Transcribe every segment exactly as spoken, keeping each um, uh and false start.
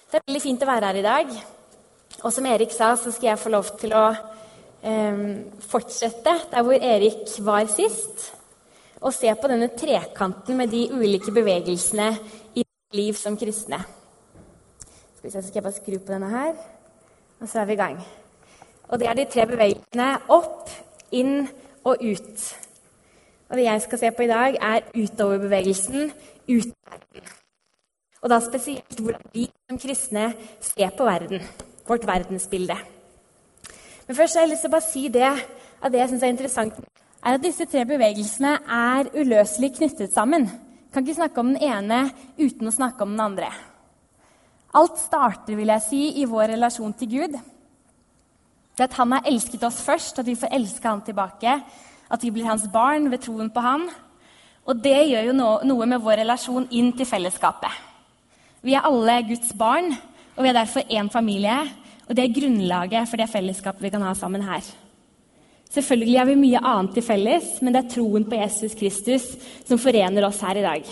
Det er veldig fint å være her i dag. Og som Erik sa, så skal jeg få lov til å eh, fortsette der hvor Erik var sist, og se på denne trekanten med de ulike bevegelsene i liv som kristne. Skal vi se, så skal jeg bare skru på denne her, og så er vi i gang. Og det er de tre bevegelsene opp, inn og ut. Og det jeg skal se på i dag er utoverbevegelsen, ut av verden. Og da spesielt hvordan vi som kristne ser på verden, vårt verdensbilde. Men først har jeg lyst til å bare si det, at det jeg synes er interessant, er at disse tre bevegelsene er uløselig knyttet sammen. Kan ikke snakke om den ene uten å snakke om den andre. Alt starter, vil jeg si, i vår relasjon til Gud. Det at han har elsket oss først, at vi får elske han tilbake, at vi blir hans barn ved troen på han. Og det gjør jo noe med vår relasjon inn til fellesskapet. Vi er alle Guds barn, og vi er derfor en familie, og det er grunnlaget for det fellesskapet vi kan ha sammen her. Selvfølgelig er vi mye annet til felles, men det er troen på Jesus Kristus som forener oss her i dag.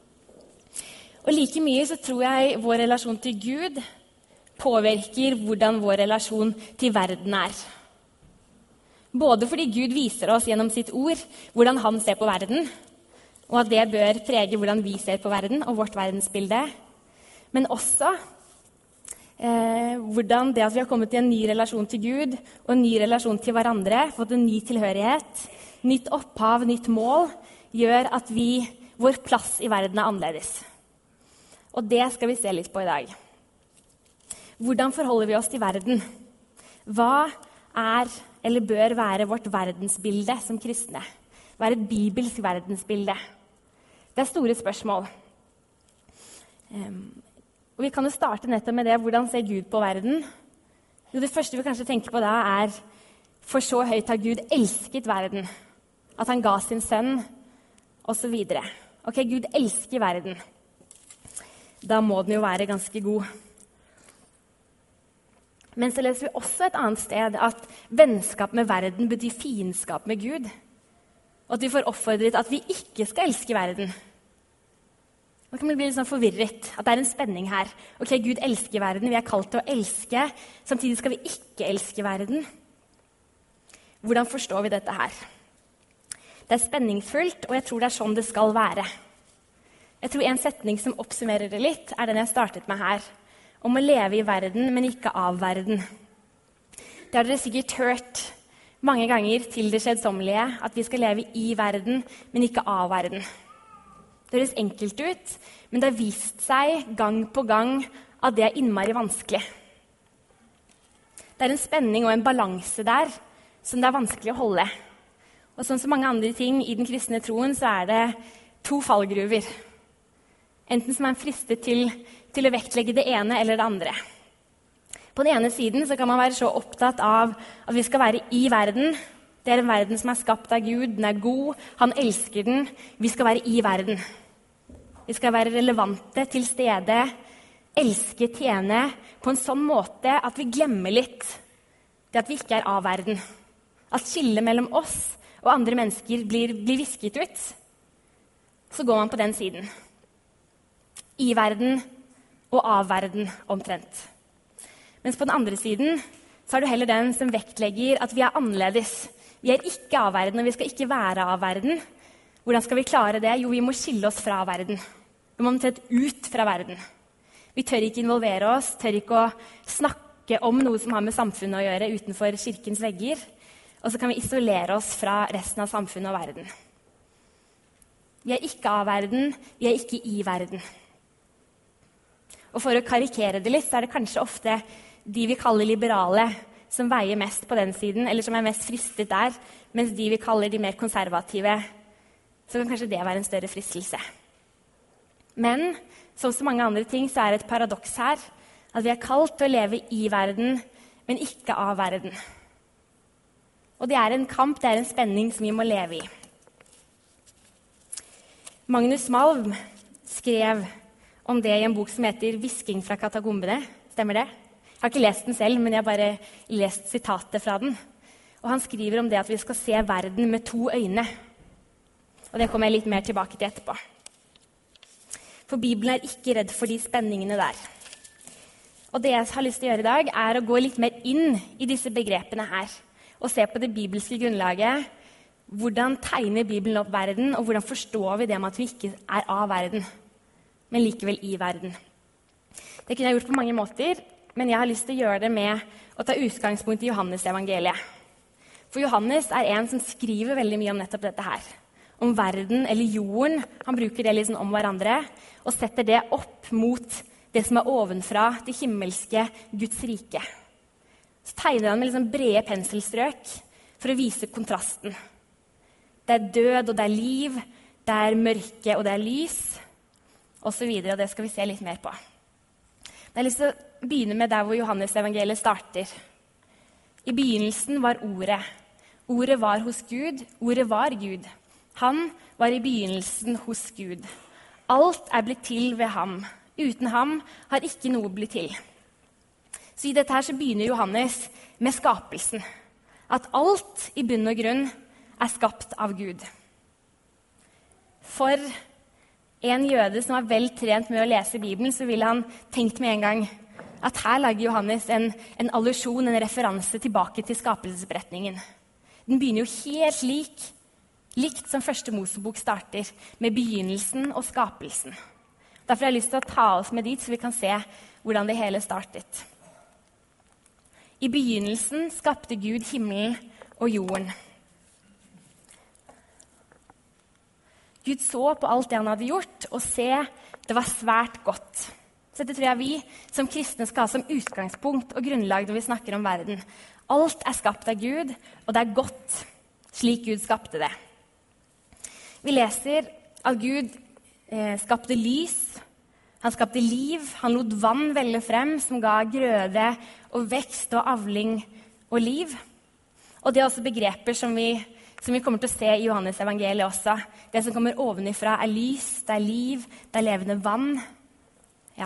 Og like mye så tror jeg vår relasjon til Gud påvirker hvordan vår relasjon til verden er. Både fordi Gud viser oss gjennom sitt ord hvordan han ser på verden, og at det bør prege hvordan vi ser på verden og vårt verdensbilde, men også eh, hvordan det at vi har kommet til en ny relasjon til Gud og en ny relasjon til hverandre, fått en ny tilhørighet, nytt opphav, nytt mål, gjør at vi, vår plass i verden er annerledes. Og det skal vi se litt på i dag. Hvordan forholder vi oss til verden? Hva er eller bør være vårt verdensbilde som kristne? Hva er et bibelsk verdensbilde? Det er store spørsmål. Um, og Vi kan jo starte nettopp med det. Hvordan ser Gud på verden? Jo, det første vi kanskje tenker på da er for så høyt har Gud elsket verden. At han ga sin sønn, og så videre. Ok, Gud elsker verden. Da må den jo være ganske god. Men så leser vi også et annet sted at vennskap med verden betyr fiendskap med Gud. Og at vi får oppfordret at vi ikke skal elske verden. Nå kan vi bli litt sånn forvirret, at det er en spenning her. Ok, Gud elsker verden, vi er kalt til å elske, samtidig skal vi ikke elske verden. Hvordan forstår vi dette her? Det er spenningsfullt, og jeg tror det er sånn det skal være. Jeg tror en setning som oppsummerer det litt, er den jeg startet med her. Om å leve i verden, men ikke av verden. Det har dere sikkert hørt mange ganger til det skjedsommelige, at vi skal leve i verden, men ikke av verden. Det høres enkelt ut, men det har vist seg gang på gang at det er innmari vanskelig. Det er en spenning og en balanse der som det er vanskelig å holde. Og sånn som mange andre ting i den kristne troen, så er det to fallgruver. Enten som er fristet til, til å vektlegge det ene eller det andre. På den ene siden så kan man være så opptatt av at vi skal være i verden. Det er en verden som er skapt av Gud, den er god, han elsker den. Vi skal være i verden. Vi skal være relevante, til stede, elske, tjene på en sånn måte at vi glemmer litt det at vi ikke er av verden. At skillet mellom oss og andre mennesker blir, blir visket ut. Så går man på den siden. I verden og av verden omtrent. Mens på den andre siden så er du heller den som vektlegger at vi er annerledes. Vi er ikke av verden, og vi skal ikke være av verden. Hvordan skal vi klare det? Jo, vi må skille oss fra verden. Vi må omtrent ut fra verden. Vi tør ikke involvere oss, tør ikke å snakke om noe som har med samfunnet å gjøre utenfor kirkens vegger. Og så kan vi isolere oss fra resten av samfunnet og verden. Vi er ikke av verden, vi er ikke i verden. Og for å karikere det litt, så er det kanskje ofte de vi kaller liberale, som veier mest på den siden, eller som er mest fristet der, mens de vi kaller de mer konservative, så kan kanskje det være en større fristelse. Men, som så mange andre ting, så er det et paradoks her, at vi er kalt til å leve i verden, men ikke av verden. Og det er en kamp, det er en spenning som vi må leve i. Magnus Malm skrev om det i en bok som heter «Hvisking fra katakombene». Stemmer det? Jeg har ikke lest den selv, men jeg har bare lest sitatet fra den. Og han skriver om det at vi skal se verden med to øyne. Og det kommer jeg litt mer tilbake til etterpå. For Bibelen er ikke redd for de spenningene der. Og det jeg har lyst til å gjøre i dag, er å gå litt mer inn i disse begrepene her. Og se på det bibelske grunnlaget. Hvordan tegner Bibelen opp verden, og hvordan forstår vi det med at vi ikke er av verden, men likevel i verden. Det kunne jeg gjort på mange måter, men jeg har lyst til å gjøre det med å ta utgangspunkt i Johannes evangeliet. For Johannes er en som skriver veldig mye om nettopp dette her. Om verden eller jorden. Han bruker det liksom om hverandre, og setter det opp mot det som er ovenfra, det himmelske Guds rike. Så tegner han med liksom brede penselstrøk for å vise kontrasten. Det er død, og det er liv, det er mørke, og det er lys, og så videre, og det skal vi se litt mer på. Jeg har lyst til å begynne med der hvor Johannes evangeliet starter. I begynnelsen var ordet. Ordet var hos Gud, ordet var Gud. Han var i begynnelsen hos Gud. Alt er blitt til ved ham. Uten ham har ikke noe blitt til. Så i dette her så begynner Johannes med skapelsen. At alt i bunn og grunn er skapt av Gud. For en jøde som er vel trent med å lese Bibelen, så ville han tenkt med en gang at her lager Johannes en, en allusjon, en referanse tilbake til skapelsesberetningen. Den begynner jo helt lik, likt som første Mosebok starter, med begynnelsen og skapelsen. Derfor har jeg lyst til å ta oss med dit, så vi kan se hvordan det hele startet. I begynnelsen skapte Gud himmelen og jorden. Gud så på alt det han hadde gjort, og se, det var svært godt. Så dette tror jeg vi som kristne skal ha som utgangspunkt og grunnlag når vi snakker om verden. Alt er skapt av Gud, og det er godt, slik Gud skapte det. Vi leser at Gud eh, skapte lys, han skapte liv, han lot vann velle frem, som ga grøde og vekst og avling og liv. Og det er også begreper som vi, som vi kommer til å se i Johannes evangeliet også. Det som kommer ovenifra er lys, det er liv, det er levende vann. Ja.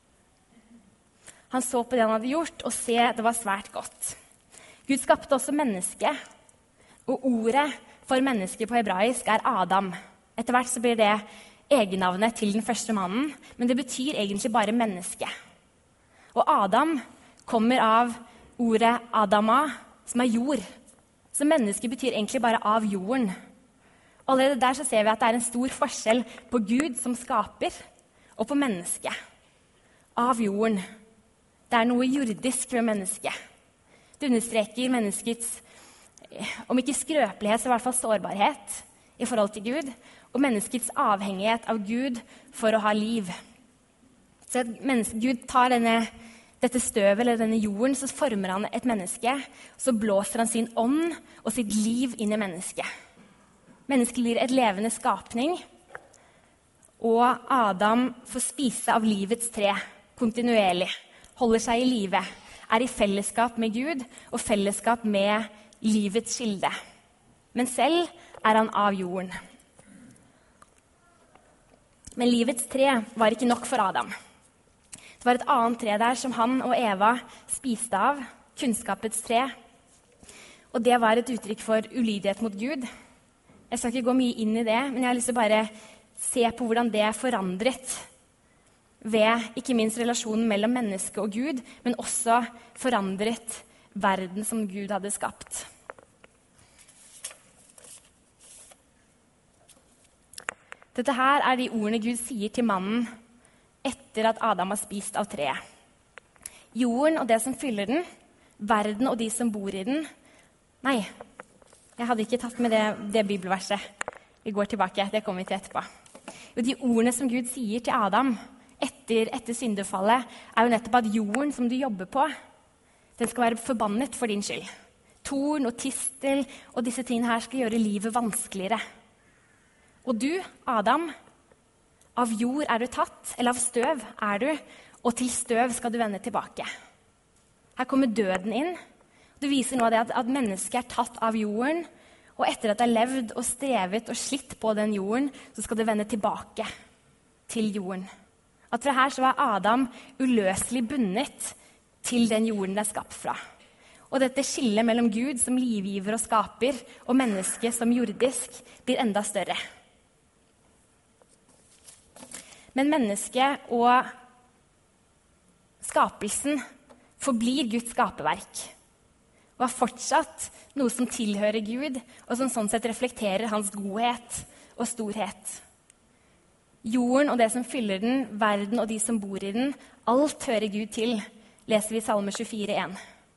Han så på det han hadde gjort, og se, det var svært godt. Gud skapte også menneske, og ordet for menneske på hebraisk er Adam. Etter hvert så blir det egennavnet til den første mannen, men det betyr egentlig bare menneske. Og Adam kommer av ordet Adama, som er jord. Så menneske betyr egentlig bare av jorden. Allerede der så ser vi at det er en stor forskjell på Gud som skaper, og på menneske. Av jorden. Det er noe jordisk ved mennesket. Det understreker menneskets, om ikke skrøpelighet, så i hvert fall sårbarhet i forhold til Gud, og menneskets avhengighet av Gud for å ha liv. Så at Gud tar denne, dette støvet eller denne jorden, så former han et menneske, og så blåser han sin ånd og sitt liv inn i mennesket. Mennesket blir et levende skapning, og Adam får spise av livets tre kontinuerlig, holder seg i live, er i fellesskap med Gud og fellesskap med livets kilde. Men selv er han av jorden. Men livets tre var ikke nok for Adam. Det var et annet tre der som han og Eva spiste av, kunnskapets tre. Og det var et uttrykk for ulydighet mot Gud. Jeg skal ikke gå mye inn i det, men jeg har lyst til å bare se på hvordan det er forandret ved ikke minst relasjonen mellom menneske og Gud, men også forandret verden som Gud hadde skapt. Dette her er de ordene Gud sier til mannen etter at Adam har spist av treet. Jorden og det som fyller den, verden og de som bor i den. Nei, jeg hadde ikke tatt med det, det bibelverset. Vi går tilbake, det kommer vi til etterpå. Jo, de ordene som Gud sier til Adam etter, etter syndefallet, er jo nettopp at jorden som du jobber på, den skal være forbannet for din skyld. Torn og tistel og disse tingene her skal gjøre livet vanskeligere. Og du, Adam, av jord er du tatt, eller av støv er du, og til støv skal du vende tilbake. Her kommer døden inn. Det viser noe av det at, at mennesket er tatt av jorden, og etter at det er levd og strevet og slitt på den jorden, så skal det vende tilbake til jorden. At fra her så var Adam uløselig bundet til den jorden det er skapt fra. Og dette skillet mellom Gud som livgiver og skaper, og mennesket som jordisk, blir enda større. Men mennesket og skapelsen, forblir Guds skaperverk. Og er fortsatt noe som tilhører Gud, og som sånn sett reflekterer hans godhet og storhet. Jorden og det som fyller den, verden og de som bor i den, alt hører Gud til, leser vi i Salme tjuefire, en.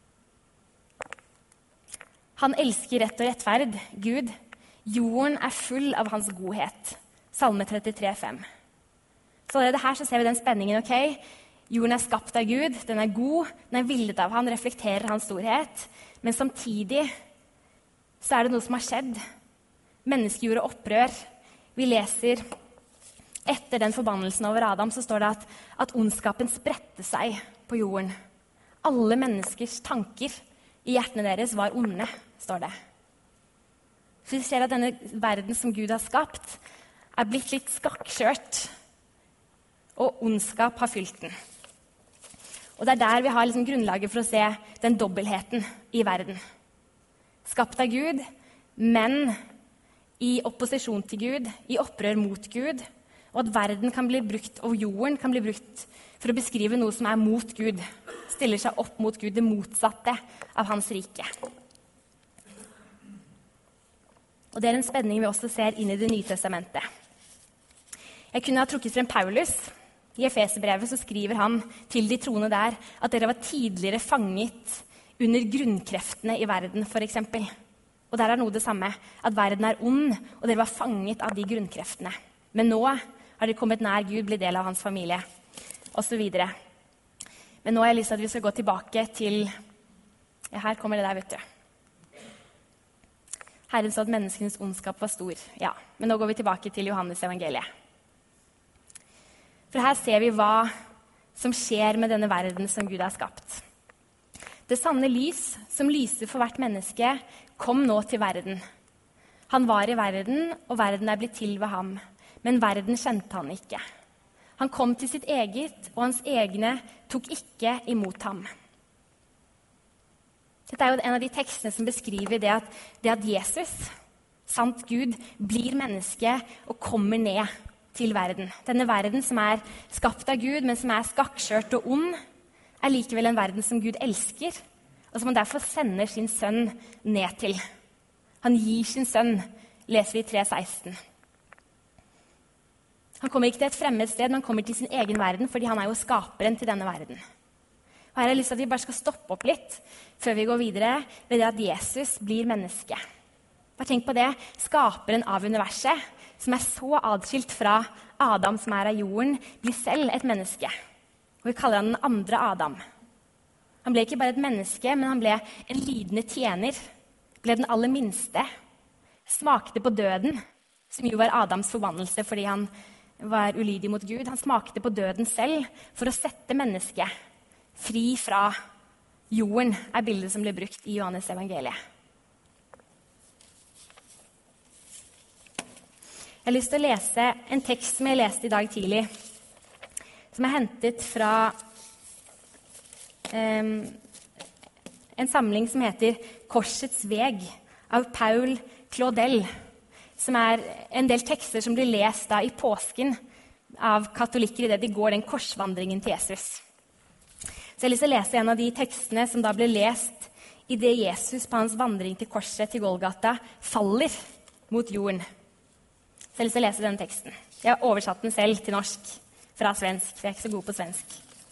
Han elsker rett og rettferd, Gud. Jorden er full av hans godhet. Salme trettitre, fem. Så allerede her så ser vi den spenningen, ok? Jorden er skapt av Gud, den er god, den er villet av han, reflekterer hans storhet. Men samtidig så er det noe som har skjedd. Mennesket gjorde opprør. Vi leser etter den forbannelsen over Adam, så står det at, at ondskapen spredte seg på jorden. Alle menneskers tanker i hjertene deres var onde, står det. Så vi ser at denne verden som Gud har skapt, er blitt litt skakkskjørt, og ondskap har fylt den. Og det er der vi har liksom grunnlaget for å se den dobbeltheten i verden. Skapt av Gud, men i opposisjon til Gud, i opprør mot Gud, og at verden kan bli brukt, og jorden kan bli brukt for å beskrive noe som er mot Gud, stiller seg opp mot Gud, det motsatte av hans rike. Og det er en spenning vi også ser inn i Det nye testamentet. Jeg kunne ha trukket frem Paulus. I Efeserbrevet så skriver han til de troende der at dere var tidligere fanget under grunnkreftene i verden, for eksempel. Og der er noe det samme, at verden er ond, og dere var fanget av de grunnkreftene. Men nå har dere kommet nær Gud, blitt del av hans familie, og så videre. Men nå har jeg lyst til at vi skal gå tilbake til, ja, her kommer det der, vet du. Herren sa at menneskenes ondskap var stor. Ja, men nå går vi tilbake til Johannes evangeliet. For her ser vi hva som skjer med denne verden som Gud har skapt. Det sanne lys, som lyser for hvert menneske, kom nå til verden. Han var i verden, og verden er blitt til ved ham. Men verden kjente han ikke. Han kom til sitt eget, og hans egne tok ikke imot ham. Dette er jo en av de tekstene som beskriver det at, det at Jesus, sant Gud, blir menneske og kommer ned til verden. Denne verden som er skapt av Gud, men som er skakkskjørt og ond, er likevel en verden som Gud elsker, og som han derfor sender sin sønn ned til. Han gir sin sønn, leser vi i tre seksten. Han kommer ikke til et fremmed sted, men han kommer til sin egen verden, fordi han er jo skaperen til denne verden. Og her har jeg lyst til at vi bare skal stoppe opp litt før vi går videre ved det at Jesus blir menneske. Bare tenk på det, skaperen av universet, som er så adskilt fra Adam, som er av jorden, blir selv et menneske. Og vi kaller han den andre Adam. Han ble ikke bare et menneske, men han ble en lidende tjener. Ble den aller minste. Smakte på døden, som jo var Adams forbannelse fordi han var ulydig mot Gud. Han smakte på døden selv for å sette mennesket fri fra jorden, er bildet som ble brukt i Johannes evangeliet. Jeg har lyst til å lese en tekst som jeg leste i dag tidlig, som er hentet fra um, en samling som heter Korsets veg av Paul Claudel, som er en del tekster som blir lest da i påsken av katolikker i det de går den korsvandringen til Jesus. Så jeg har lyst til å lese en av de tekstene som da ble lest i det Jesus på hans vandring til korset til Golgata faller mot jorden. Så jeg har lyst til å lese denne teksten. Jeg har oversatt den selv til norsk fra svensk, for jeg er ikke så god på svensk.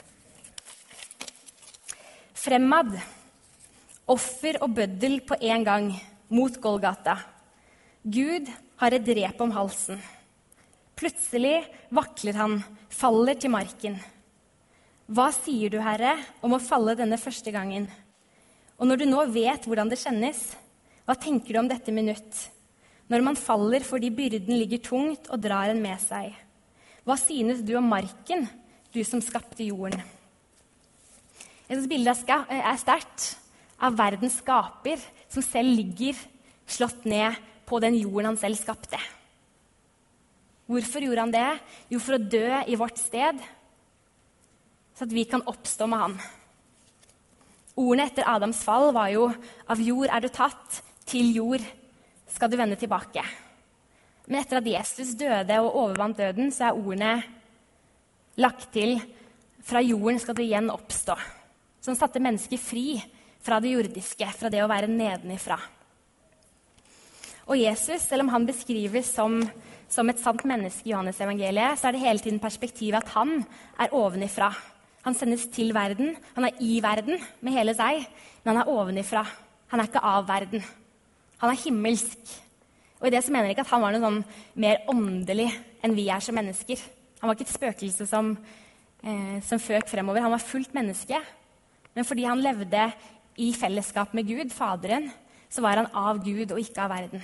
Fremmad, offer og bøddel på en gang, mot Golgata. Gud har et rep om halsen. Plutselig vakler han, faller til marken. Hva sier du, Herre, om å falle denne første gangen? Og når du nå vet hvordan det kjennes, hva tenker du om dette minutt? Når man faller fordi byrden ligger tungt og drar en med seg. Hva synes du om marken, du som skapte jorden? Jeg synes bildet er sterkt av verdens skaper, som selv ligger slått ned på den jorden han selv skapte. Hvorfor gjorde han det? Jo, for å dø i vårt sted, så at vi kan oppstå med han. Ordene etter Adams fall var jo, av jord er du tatt, til jord skal du vende tilbake. Men etter at Jesus døde og overvant døden, så er ordene lagt til fra jorden skal det igjen oppstå. Som satte mennesket fri fra det jordiske, fra det å være nedenifra. Og Jesus, selv om han beskrives som, som et sant menneske i Johannes evangeliet, så er det hele tiden perspektivet at han er ovenifra. Han sendes til verden, han er i verden med hele seg, men han er ovenifra. Han er ikke av verden. Han er himmelsk. Og i det så mener jeg ikke at han var noe sånn mer åndelig enn vi er som mennesker. Han var ikke et spøkelse som, eh, som føk fremover. Han var fullt menneske. Men fordi han levde i fellesskap med Gud, Faderen, så var han av Gud og ikke av verden.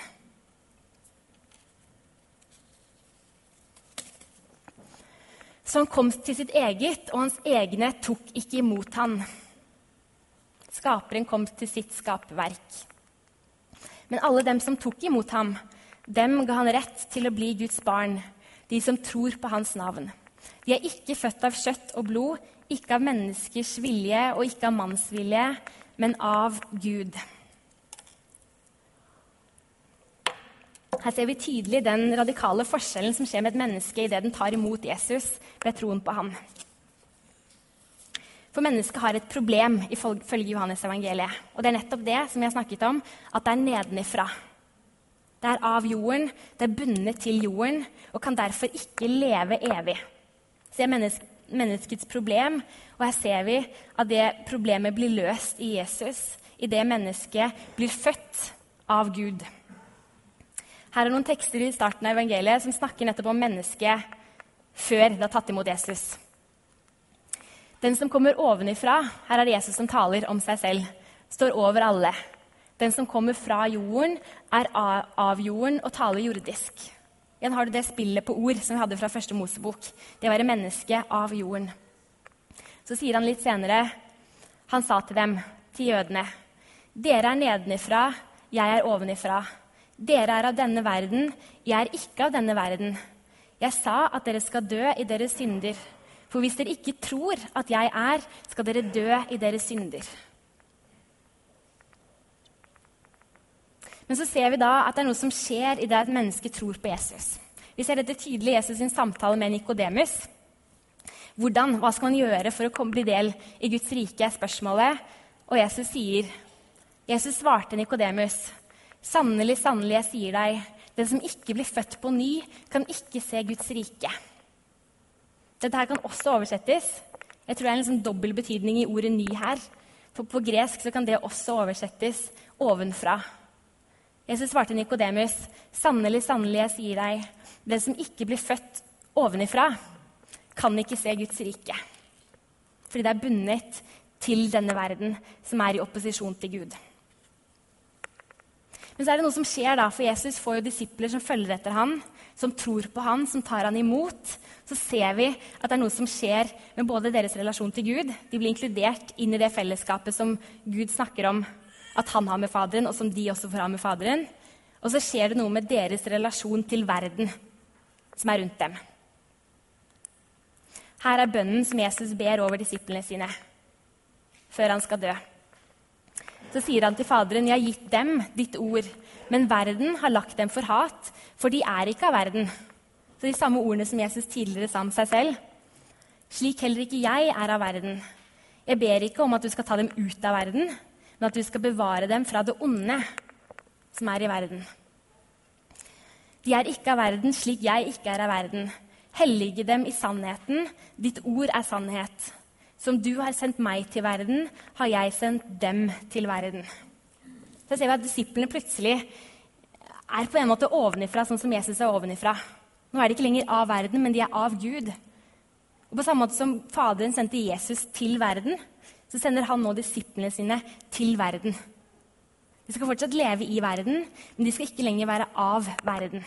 Så han kom til sitt eget, og hans egne tok ikke imot han. Skaperen kom til sitt skaperverk. Men alle dem som tok imot ham, dem ga han rett til å bli Guds barn, de som tror på hans navn. De er ikke født av kjøtt og blod, ikke av menneskers vilje og ikke av mannsvilje, men av Gud. Her ser vi tydelig den radikale forskjellen som skjer med et menneske i det den tar imot Jesus ved troen på ham. For mennesket har et problem ifølge Johannes evangeliet. Og det er nettopp det som vi har snakket om, at det er nedenifra. Det er av jorden, det er bundet til jorden, og kan derfor ikke leve evig. Så det er menneske, menneskets problem, og her ser vi at det problemet blir løst i Jesus, i det mennesket blir født av Gud. Her er noen tekster i starten av evangeliet som snakker nettopp om mennesket før det har tatt imot Jesus. Den som kommer ovenifra, her er det Jesus som taler om seg selv, står over alle. Den som kommer fra jorden, er av jorden og taler jordisk. Igjen har du det spillet på ord som vi hadde fra første Mosebok. Det å være menneske av jorden. Så sier han litt senere, han sa til dem, til jødene, dere er nedenifra, jeg er ovenifra. Dere er av denne verden, jeg er ikke av denne verden. Jeg sa at dere skal dø i deres synder. For hvis dere ikke tror at jeg er, skal dere dø i deres synder. Men så ser vi da at det er noe som skjer i det at mennesket tror på Jesus. Vi ser dette tydelig i Jesus sin samtale med Nikodemus. Hvordan, hva skal man gjøre for å bli del i Guds rike, er spørsmålet. Og Jesus sier, Jesus svarte Nikodemus, sannelig, sannelig, jeg sier deg, den som ikke blir født på ny, kan ikke se Guds rike. Dette her kan også oversettes. Jeg tror det er en liksom dobbel betydning i ordet ny her. For på gresk så kan det også oversettes ovenfra. Jesus svarte Nikodemus, sannelig, sannelig, jeg sier deg, den som ikke blir født ovenifra, kan ikke se Guds rike. Fordi det er bundet til denne verden som er i opposisjon til Gud. Men så er det noe som skjer da, for Jesus får jo disipler som følger etter han, som tror på han, som tar han imot. Så ser vi at det er noe som skjer med både deres relasjon til Gud. De blir inkludert inn i det fellesskapet som Gud snakker om at han har med Faderen, og som de også får ha med Faderen. Og så skjer det noe med deres relasjon til verden som er rundt dem. Her er bønnen som Jesus ber over disiplene sine før han skal dø. Så sier han til Faderen, jeg har gitt dem ditt ord, men verden har lagt dem for hat, for de er ikke av verden. Så de samme ordene som Jesus tidligere sa om seg selv. Slik heller ikke jeg er av verden. Jeg ber ikke om at du skal ta dem ut av verden, men at du skal bevare dem fra det onde som er i verden. De er ikke av verden, slik jeg ikke er av verden. Hellige dem i sannheten, ditt ord er sannhet. Som du har sendt meg til verden, har jeg sendt dem til verden. Så ser vi at disiplene plutselig er på en måte ovenifra, sånn som Jesus er ovenifra. Nå er de ikke lenger av verden, men de er av Gud. Og på samme måte som Faderen sendte Jesus til verden, så sender han nå disiplene sine til verden. De skal fortsatt leve i verden, men de skal ikke lenger være av verden.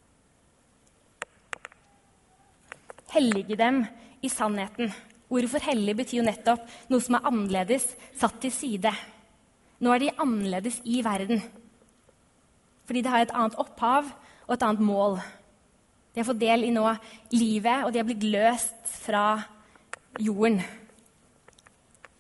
Hellige dem i sannheten. Ordet for hellig betyr jo nettopp noe som er annerledes, satt til side. Nå er de annerledes i verden. Fordi de har et annet opphav og et annet mål. De har fått del i nå livet, og de har blitt løst fra jorden.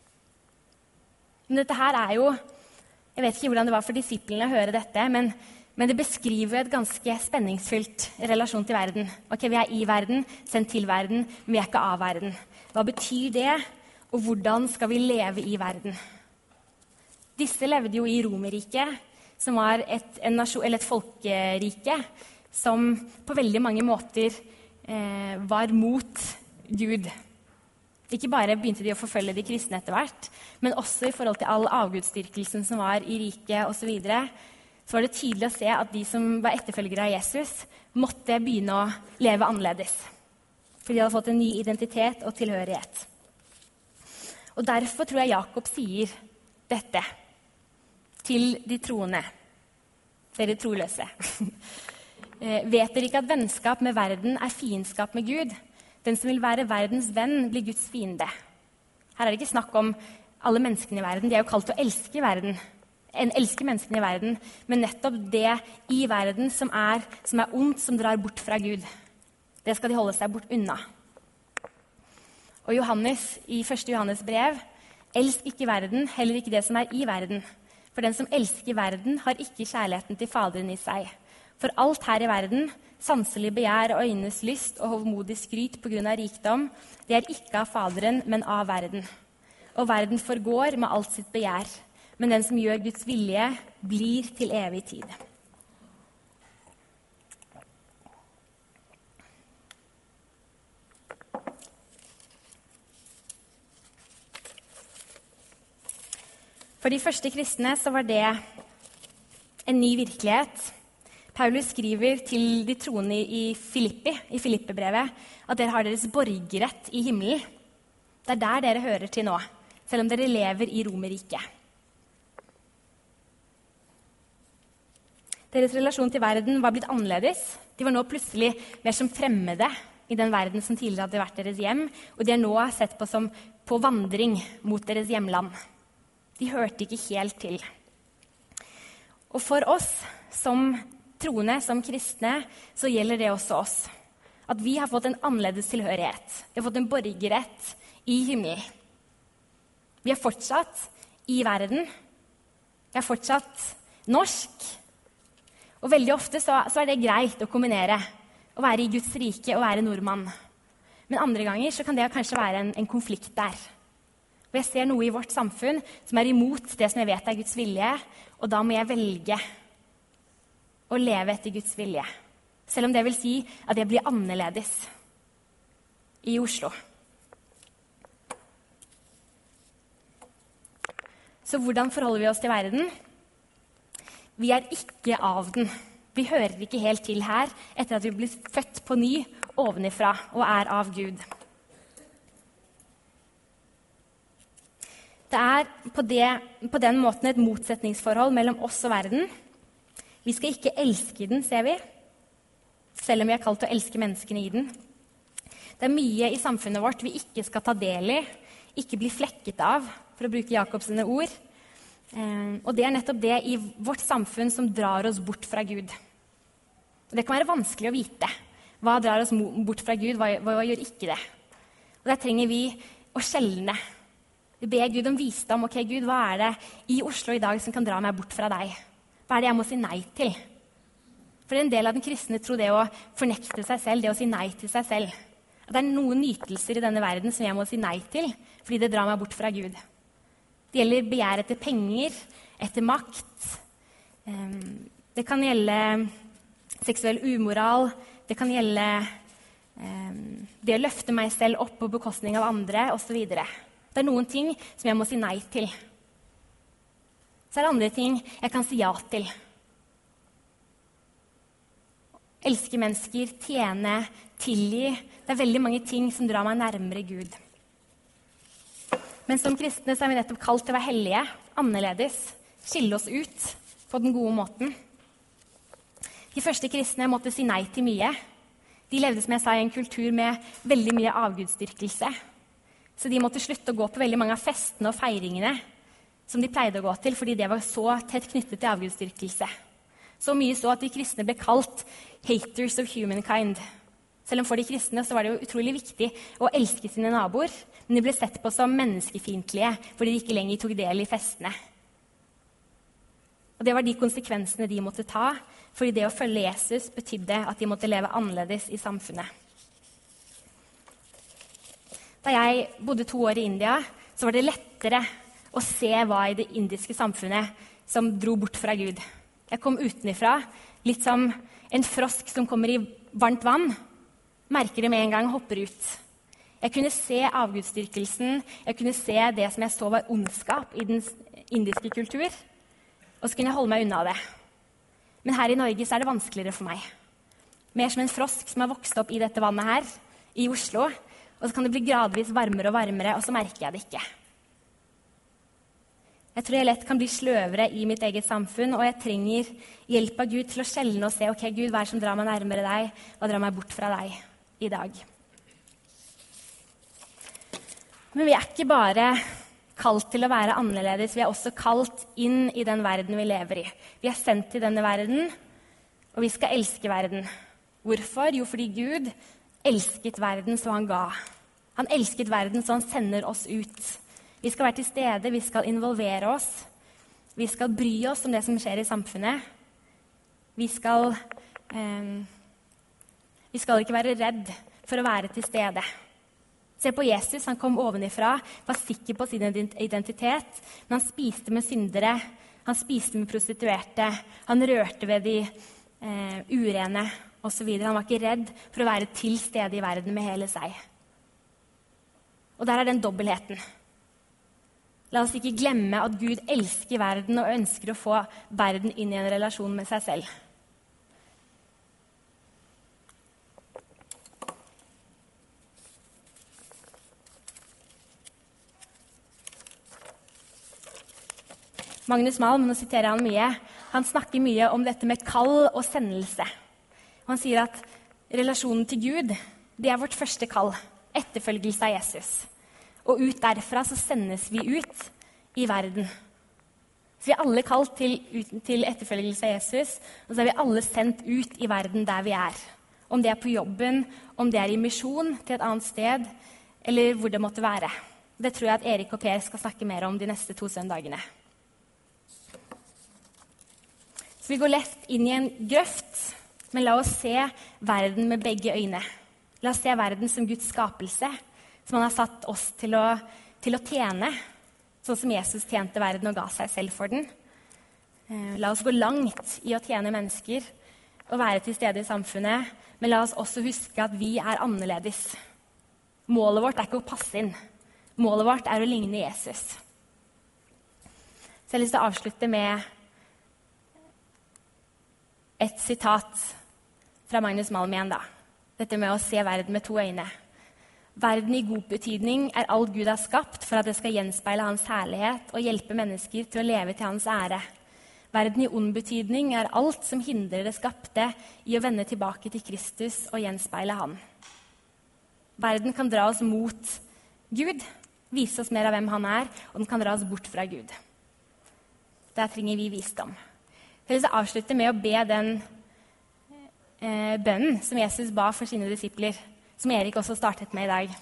Men dette her er jo, jeg vet ikke hvordan det var for disiplene å høre dette, men Men det beskriver et ganske spenningsfylt relasjon til verden. Ok, vi er i verden, sendt til verden, men vi er ikke av verden. Hva betyr det, og hvordan skal vi leve i verden? Disse levde jo i Romerriket, som var et, en nasjon, eller et folkerike som på veldig mange måter eh, var mot Gud. Ikke bare begynte de å forfølge de kristne etter hvert, men også i forhold til all avgudsdyrkelsen som var i riket osv., så, videre, så var det tydelig å se at de som var etterfølgere av Jesus, måtte begynne å leve annerledes. For de hadde fått en ny identitet og tilhørighet. Og derfor tror jeg Jakob sier dette til de troende, dere troløse. Vet dere ikke at vennskap med verden er fiendskap med Gud? Den som vil være verdens venn, blir Guds fiende. Her er det ikke snakk om alle menneskene i verden. De er jo kalt til å elske verden. En elsker menneskene i verden, men nettopp det i verden som er, som er ondt, som drar bort fra Gud. Det skal de holde seg bort unna. Og Johannes i første Johannes brev, elsk ikke verden, heller ikke det som er i verden. For den som elsker verden, har ikke kjærligheten til Faderen i seg. For alt her i verden, sanselig begjær og øynes lyst og hovmodig skryt på grunn av rikdom, det er ikke av Faderen, men av verden. Og verden forgår med alt sitt begjær. Men den som gjør Guds vilje, blir til evig tid. For de første kristne så var det en ny virkelighet. Paulus skriver til de troende i Filippi, i Filippebrevet, at dere har deres borgerrett i himmelen. Det er der dere hører til nå, selv om dere lever i Romerriket. Deres relasjon til verden var blitt annerledes. De var nå plutselig mer som fremmede i den verden som tidligere hadde vært deres hjem, og de er nå sett på som på vandring mot deres hjemland. De hørte ikke helt til. Og for oss som troende, som kristne, så gjelder det også oss. At vi har fått en annerledes tilhørighet. Vi har fått en borgerrett i himmelen. Vi er fortsatt i verden. Vi er fortsatt norsk. Og veldig ofte så, så er det greit å kombinere. Å være i Guds rike og være nordmann. Men andre ganger så kan det kanskje være en, en konflikt der. Og jeg ser noe i vårt samfunn som er imot det som jeg vet er Guds vilje, og da må jeg velge å leve etter Guds vilje. Selv om det vil si at jeg blir annerledes i Oslo. Så hvordan forholder vi oss til verden? Vi er ikke av den. Vi hører ikke helt til her etter at vi blir født på ny ovenifra og er av Gud. Det er på, det, på den måten et motsetningsforhold mellom oss og verden. Vi skal ikke elske den, ser vi, selv om vi er kalt til å elske menneskene i den. Det er mye i samfunnet vårt vi ikke skal ta del i, ikke bli flekket av, for å bruke Jakobs ord. Eh, og det er nettopp det i vårt samfunn som drar oss bort fra Gud. Og det kan være vanskelig å vite. Hva drar oss bort fra Gud, hva, hva, hva gjør ikke det? Og der trenger vi å skjelne. Vi ber Gud om visdom. Ok, Gud, hva er det i Oslo i dag som kan dra meg bort fra deg? Hva er det jeg må si nei til? For en del av den kristne tror det å fornekte seg selv, det å si nei til seg selv. At det er noen nytelser i denne verden som jeg må si nei til, fordi det drar meg bort fra Gud. Det gjelder begjær etter penger, etter makt. Det kan gjelde seksuell umoral. Det kan gjelde det å løfte meg selv opp på bekostning av andre, osv. Det er noen ting som jeg må si nei til. Så er det andre ting jeg kan si ja til. Elske mennesker, tjene, tilgi. Det er veldig mange ting som drar meg nærmere Gud. Men som kristne så er vi nettopp kalt til å være hellige, annerledes, skille oss ut på den gode måten. De første kristne måtte si nei til mye. De levde, som jeg sa, i en kultur med veldig mye avgudsdyrkelse. Så de måtte slutte å gå på veldig mange av festene og feiringene som de pleide å gå til, fordi det var så tett knyttet til avgudsdyrkelse. Så mye så at de kristne ble kalt haters of humankind. Selv om for de kristne så var det jo utrolig viktig å elske sine naboer, men de ble sett på som menneskefiendtlige fordi de ikke lenger tok del i festene. Og det var de konsekvensene de måtte ta fordi det å følge Jesus betydde at de måtte leve annerledes i samfunnet. Da jeg bodde to år i India, så var det lettere å se hva i det indiske samfunnet som dro bort fra Gud. Jeg kom utenifra, litt som en frosk som kommer i varmt vann, merker det med en gang, hopper ut. Jeg kunne se avgudsdyrkelsen, jeg kunne se det som jeg så var ondskap i den indiske kultur, og så kunne jeg holde meg unna det. Men her i Norge så er det vanskeligere for meg. Mer som en frosk som har vokst opp i dette vannet her, i Oslo, og så kan det bli gradvis varmere og varmere, og så merker jeg det ikke. Jeg tror jeg lett kan bli sløvere i mitt eget samfunn, og jeg trenger hjelp av Gud til å skjelne og se, ok, Gud, hva er det som drar meg nærmere deg, hva drar meg bort fra deg i dag? Men vi er ikke bare kalt til å være annerledes, vi er også kalt inn i den verden vi lever i. Vi er sendt til denne verden, og vi skal elske verden. Hvorfor? Jo, fordi Gud elsket verden så han ga. Han elsket verden så han sender oss ut. Vi skal være til stede, vi skal involvere oss. Vi skal bry oss om det som skjer i samfunnet. Vi skal, eh, vi skal ikke være redd for å være til stede. Se på Jesus, han kom ovenifra, var sikker på sin identitet, men han spiste med syndere, han spiste med prostituerte, han rørte ved de eh, urene og så videre. Han var ikke redd for å være til stede i verden med hele seg. Og der er den dobbeltheten. La oss ikke glemme at Gud elsker verden og ønsker å få verden inn i en relasjon med seg selv. Magnus Malm, nå siterer han mye, han snakker mye om dette med kall og sendelse. Han sier at relasjonen til Gud, det er vårt første kall, etterfølgelse av Jesus. Og ut derfra så sendes vi ut i verden. Så vi er alle kalt til, til etterfølgelse av Jesus, og så er vi alle sendt ut i verden der vi er. Om det er på jobben, om det er i misjon til et annet sted, eller hvor det måtte være. Det tror jeg at Erik og Per skal snakke mer om de neste to søndagene. Så vi går lett inn i en grøft, men la oss se verden med begge øyne. La oss se verden som Guds skapelse, som han har satt oss til å, til å tjene, sånn som Jesus tjente verden og ga seg selv for den. La oss gå langt i å tjene mennesker og være til stede i samfunnet, men la oss også huske at vi er annerledes. Målet vårt er ikke å passe inn. Målet vårt er å ligne Jesus. Så jeg har lyst til å avslutte med et sitat fra Magnus Malm igjen, da. Dette med å se verden med to øyne. Verden i god betydning er alt Gud har skapt for at det skal gjenspeile hans herlighet og hjelpe mennesker til å leve til hans ære. Verden i ond betydning er alt som hindrer det skapte i å vende tilbake til Kristus og gjenspeile han. Verden kan dra oss mot Gud, vise oss mer av hvem han er, og den kan dra oss bort fra Gud. Der trenger vi visdom. Jeg vil avslutte med å be den eh, bønnen som Jesus ba for sine disipler, som Erik også startet med i dag.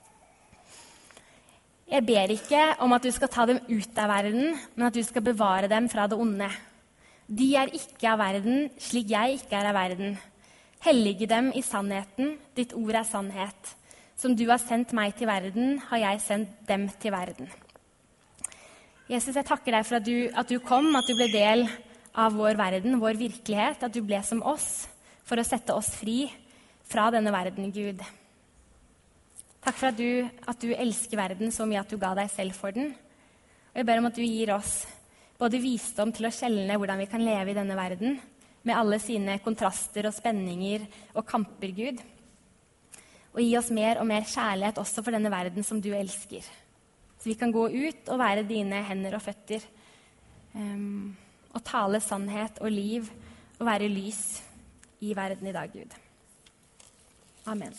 Jeg ber ikke om at du skal ta dem ut av verden, men at du skal bevare dem fra det onde. De er ikke av verden, slik jeg ikke er av verden. Hellige dem i sannheten, ditt ord er sannhet. Som du har sendt meg til verden, har jeg sendt dem til verden. Jesus, jeg takker deg for at du, at du kom, at du ble del av vår verden, vår virkelighet, at du ble som oss for å sette oss fri fra denne verden, Gud. Takk for at du, at du elsker verden så mye at du ga deg selv for den. Og jeg ber om at du gir oss både visdom til å skjelne hvordan vi kan leve i denne verden, med alle sine kontraster og spenninger og kamper, Gud. Og gi oss mer og mer kjærlighet også for denne verden som du elsker. Så vi kan gå ut og være dine hender og føtter, um, og tale sannhet og liv, og være lys i verden i dag, Gud. Amen.